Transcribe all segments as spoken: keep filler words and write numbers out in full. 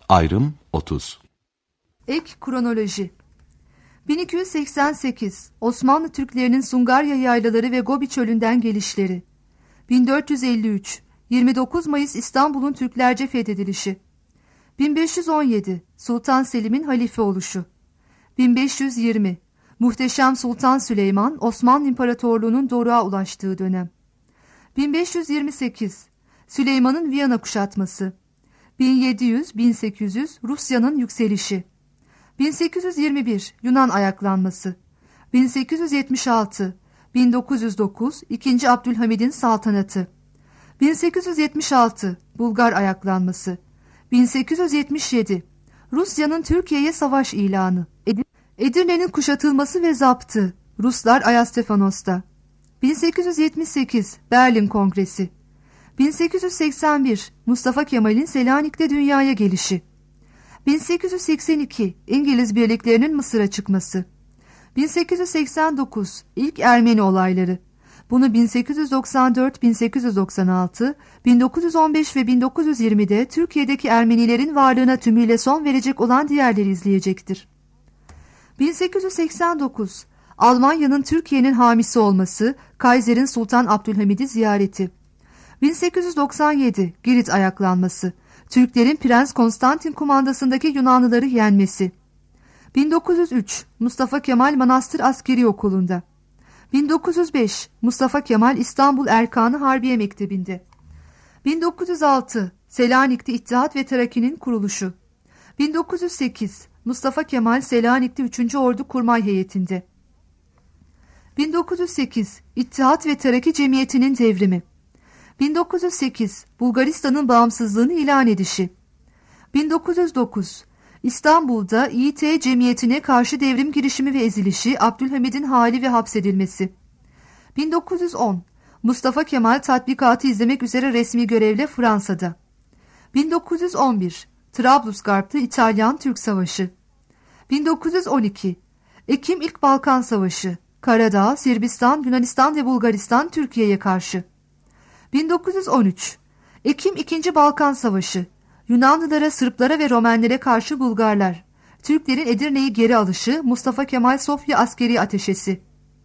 Ayrım otuz. Ek kronoloji. bin iki yüz seksen sekiz Osmanlı Türklerinin Sungarya yaylaları ve Gobi çölünden gelişleri. bin dört yüz elli üç yirmi dokuz Mayıs İstanbul'un Türklerce fethedilişi. bin beş yüz on yedi Sultan Selim'in halife oluşu. bin beş yüz yirmi Muhteşem Sultan Süleyman Osmanlı İmparatorluğu'nun doruğa ulaştığı dönem. bin beş yüz yirmi sekiz Süleyman'ın Viyana kuşatması. bin yedi yüz bin sekiz yüz Rusya'nın yükselişi. bin sekiz yüz yirmi bir Yunan ayaklanması. bin sekiz yüz yetmiş altı bin dokuz yüz dokuz ikinci. Abdülhamid'in saltanatı. bin sekiz yüz yetmiş altı Bulgar ayaklanması. bin sekiz yüz yetmiş yedi Rusya'nın Türkiye'ye savaş ilanı. Edirne'nin kuşatılması ve zaptı. Ruslar Ayastefanos'ta. bin sekiz yüz yetmiş sekiz Berlin Kongresi. bin sekiz yüz seksen bir Mustafa Kemal'in Selanik'te dünyaya gelişi. bin sekiz yüz seksen iki İngiliz birliklerinin Mısır'a çıkması. bin sekiz yüz seksen dokuz İlk Ermeni olayları. Bunu bin sekiz yüz doksan dört bin sekiz yüz doksan altı, bin dokuz yüz on beş ve bin dokuz yüz yirmide Türkiye'deki Ermenilerin varlığına tümüyle son verecek olan diğerleri izleyecektir. bin sekiz yüz seksen dokuz Almanya'nın Türkiye'nin hamisi olması, Kaiser'in Sultan Abdülhamid'i ziyareti. bin sekiz yüz doksan yedi Girit ayaklanması, Türklerin Prens Konstantin kumandasındaki Yunanlıları yenmesi. bin dokuz yüz üç Mustafa Kemal Manastır Askeri Okulu'nda. bin dokuz yüz beş Mustafa Kemal İstanbul Erkanı Harbiye Mektebi'nde. bin dokuz yüz altı Selanik'te İttihat ve Terakki'nin kuruluşu. bin dokuz yüz sekiz Mustafa Kemal Selanik'te üçüncü. Ordu Kurmay Heyeti'nde. bin dokuz yüz sekiz İttihat ve Terakki Cemiyeti'nin devrimi. bin dokuz yüz sekiz Bulgaristan'ın bağımsızlığını ilan edişi. bin dokuz yüz dokuz İstanbul'da İ T Cemiyeti'ne karşı devrim girişimi ve ezilişi, Abdülhamid'in hali ve hapsedilmesi. bin dokuz yüz on Mustafa Kemal tatbikatı izlemek üzere resmi görevle Fransa'da. bin dokuz yüz on bir Trablusgarp'ta İtalyan-Türk Savaşı. bin dokuz yüz on iki Ekim İlk Balkan Savaşı. Karadağ, Sırbistan, Yunanistan ve Bulgaristan Türkiye'ye karşı. bin dokuz yüz on üç Ekim İkinci Balkan Savaşı. Yunanlılara, Sırplara ve Romenlere karşı Bulgarlar. Türklerin Edirne'yi geri alışı, Mustafa Kemal Sofya askeri ateşesi.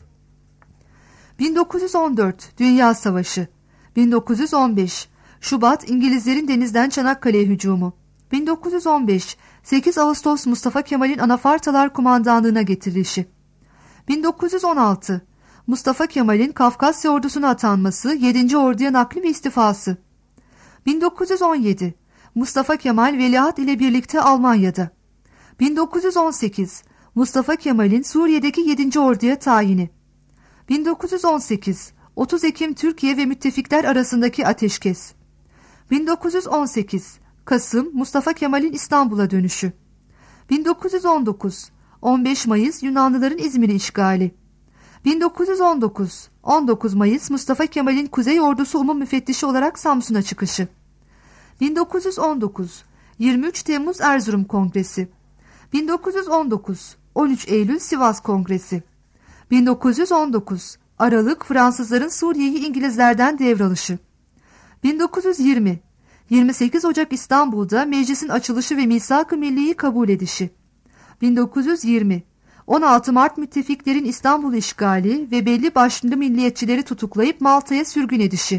bin dokuz yüz on dört Dünya Savaşı. bin dokuz yüz on beş Şubat İngilizlerin denizden Çanakkale'ye hücumu. bin dokuz yüz on beş sekiz Ağustos Mustafa Kemal'in Anafartalar kumandanlığına getirilişi. bin dokuz yüz on altı Mustafa Kemal'in Kafkasya ordusuna atanması, yedinci. Orduya nakli ve istifası. bin dokuz yüz on yedi Mustafa Kemal Veliaht ile birlikte Almanya'da. bin dokuz yüz on sekiz Mustafa Kemal'in Suriye'deki yedinci. Orduya tayini. bin dokuz yüz on sekiz otuz Ekim Türkiye ve müttefikler arasındaki ateşkes. bin dokuz yüz on sekiz Kasım Mustafa Kemal'in İstanbul'a dönüşü. bin dokuz yüz on dokuz on beş Mayıs Yunanlıların İzmir'i işgali. bin dokuz yüz on dokuz on dokuz Mayıs Mustafa Kemal'in Kuzey Ordusu Umum Müfettişi olarak Samsun'a çıkışı. bin dokuz yüz on dokuz yirmi üç Temmuz Erzurum Kongresi. bin dokuz yüz on dokuz on üç Eylül Sivas Kongresi. bin dokuz yüz on dokuz Aralık Fransızların Suriye'yi İngilizlerden devralışı. bin dokuz yüz yirmi yirmi sekiz Ocak İstanbul'da meclisin açılışı ve Misak-ı Milli'yi kabul edişi. bin dokuz yüz yirmi on altı Mart müttefiklerin İstanbul işgali ve belli başlı milliyetçileri tutuklayıp Malta'ya sürgün edişi.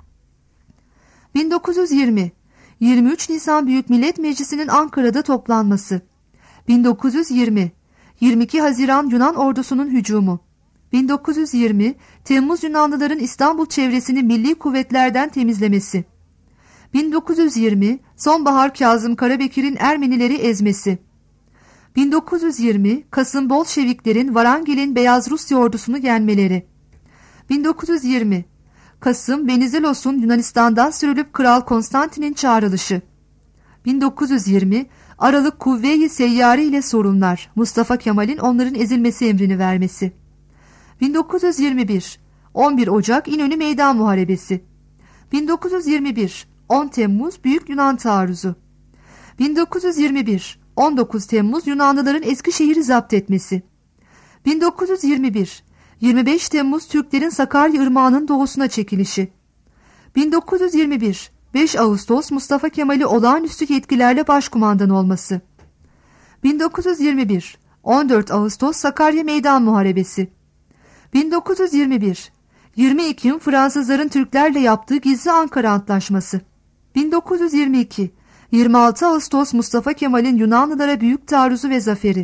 bin dokuz yüz yirmi yirmi üç Nisan Büyük Millet Meclisi'nin Ankara'da toplanması. bin dokuz yüz yirmi yirmi iki Haziran Yunan ordusunun hücumu. bin dokuz yüz yirmi Temmuz Yunanlıların İstanbul çevresini milli kuvvetlerden temizlemesi. bin dokuz yüz yirmi Sonbahar Kazım Karabekir'in Ermenileri ezmesi. bin dokuz yüz yirmi Kasım Bolşeviklerin Varangil'in Beyaz Rusya ordusunu yenmeleri. bin dokuz yüz yirmi Kasım Venizelos'un Yunanistan'dan sürülüp Kral Konstantin'in çağrılışı. bin dokuz yüz yirmi Aralık Kuvve-i Seyyare ile sorunlar. Mustafa Kemal'in onların ezilmesi emrini vermesi. bin dokuz yüz yirmi bir on bir Ocak İnönü Meydan Muharebesi. bin dokuz yüz yirmi bir on Temmuz Büyük Yunan Taarruzu. bin dokuz yüz yirmi bir on dokuz Temmuz Yunanlıların Eskişehir'i zapt etmesi. bin dokuz yüz yirmi bir yirmi beş Temmuz Türklerin Sakarya Irmağı'nın doğusuna çekilişi. bin dokuz yüz yirmi bir beş Ağustos Mustafa Kemal'i olağanüstü yetkilerle başkumandan olması. bin dokuz yüz yirmi bir on dört Ağustos Sakarya Meydan Muharebesi. bin dokuz yüz yirmi bir yirmi Ekim Fransızların Türklerle yaptığı gizli Ankara Antlaşması. bin dokuz yüz yirmi iki yirmi altı Ağustos Mustafa Kemal'in Yunanlılara büyük taarruzu ve zaferi.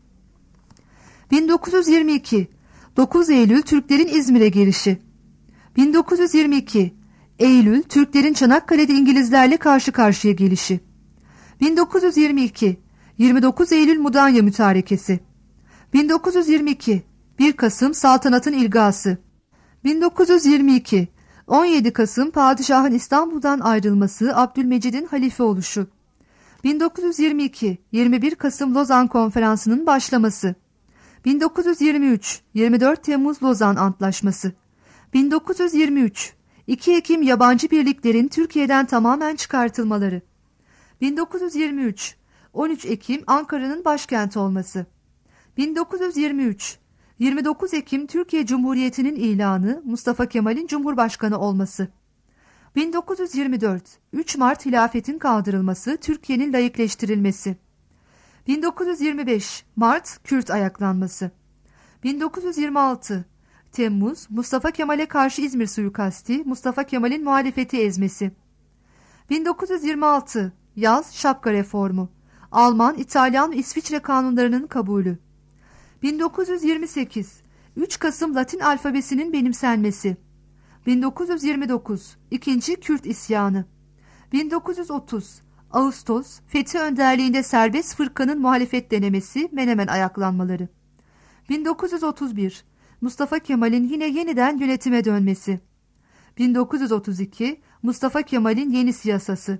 bin dokuz yüz yirmi iki dokuz Eylül Türklerin İzmir'e girişi. bin dokuz yüz yirmi iki Eylül Türklerin Çanakkale'de İngilizlerle karşı karşıya gelişi. bin dokuz yüz yirmi iki yirmi dokuz Eylül Mudanya Mütarekesi. bin dokuz yüz yirmi iki bir Kasım Saltanatın ilgası. bin dokuz yüz yirmi iki on yedi Kasım Padişah'ın İstanbul'dan ayrılması, Abdülmecid'in halife oluşu. bin dokuz yüz yirmi iki yirmi bir Kasım Lozan Konferansı'nın başlaması. bin dokuz yüz yirmi üç yirmi dört Temmuz Lozan Antlaşması. bin dokuz yüz yirmi üç iki Ekim yabancı birliklerin Türkiye'den tamamen çıkartılmaları. bin dokuz yüz yirmi üç on üç Ekim Ankara'nın başkent olması. bin dokuz yüz yirmi üç yirmi dokuz Ekim Türkiye Cumhuriyeti'nin ilanı, Mustafa Kemal'in Cumhurbaşkanı olması. bin dokuz yüz yirmi dört üç Mart hilafetin kaldırılması, Türkiye'nin laikleştirilmesi. bin dokuz yüz yirmi beş Mart Kürt ayaklanması. bin dokuz yüz yirmi altı Temmuz Mustafa Kemal'e karşı İzmir suikasti, Mustafa Kemal'in muhalefeti ezmesi. bin dokuz yüz yirmi altı Yaz Şapka Reformu, Alman, İtalyan ve İsviçre kanunlarının kabulü. bin dokuz yüz yirmi sekiz üç Kasım Latin alfabesinin benimsenmesi. bin dokuz yüz yirmi dokuz İkinci Kürt isyanı. bin dokuz yüz otuz Ağustos Fethi önderliğinde serbest fırkanın muhalefet denemesi, Menemen ayaklanmaları. bin dokuz yüz otuz bir Mustafa Kemal'in yine yeniden yönetime dönmesi. bin dokuz yüz otuz iki Mustafa Kemal'in yeni siyasası.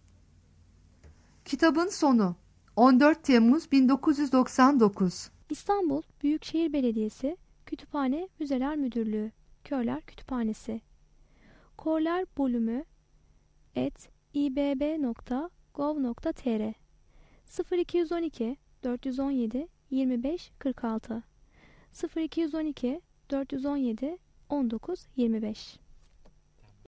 Kitabın sonu. on dört Temmuz bin dokuz yüz doksan dokuz. İstanbul Büyükşehir Belediyesi Kütüphane Müzeler Müdürlüğü Körler Kütüphanesi Korlar Bölümü et ibb nokta gov nokta tr sıfır iki yüz on iki dört yüz on yedi yirmi beş kırk altı sıfır iki yüz on iki dört yüz on yedi on dokuz yirmi beş